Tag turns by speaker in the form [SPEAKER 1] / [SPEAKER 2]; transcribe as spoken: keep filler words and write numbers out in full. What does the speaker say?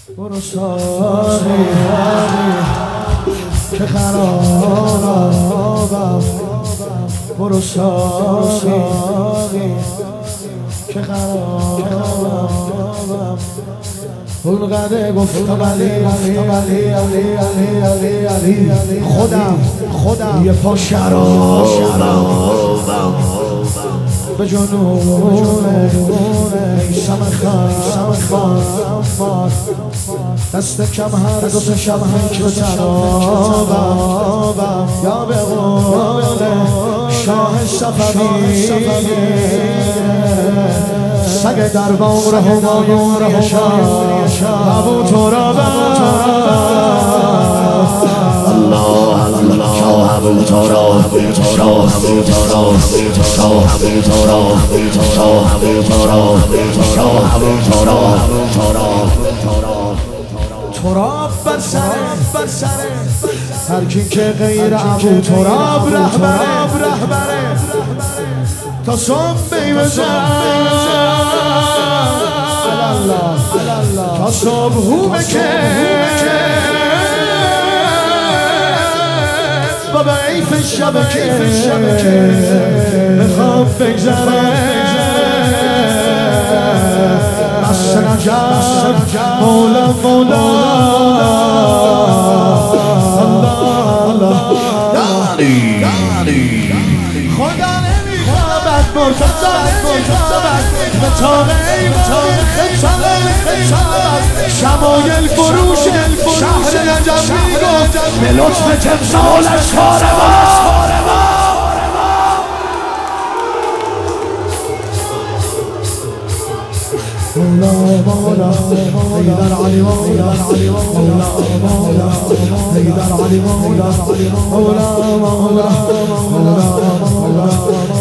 [SPEAKER 1] برو ساقی که خرابم، برو ساقی که خرابم. اون قده گفتم علی علی علی علی علی علی علی خودم خودم یه پا شرابم به جنونه میسم خمار دست کم هر دو تا شب هم که ترابم یا به قول شاه صفوی سگ دربار همایون شاه ابو ترابم.
[SPEAKER 2] الله الله شاه ابو تراب شاه ابو تراب شاه ابو تراب شاه ابو تراب شاه ابو تراب
[SPEAKER 1] تراب بر سر بر سر هر کی که غیر ابو تراب رهبره تا صبح بزن تا صبح هو بکه بابا عیف شبکه بخواب بگذره بس نجف مولا مولا خدا نمیخوابد مرتضی نمیخوابد به تاقه ایمان خطابه شمایل فروش شهر نجف میگفت
[SPEAKER 2] به لطف تمثالش کار ما
[SPEAKER 1] مولا مولا حیدر علی مولا مولا مولا حیدر علی مولا مولا مولا مولا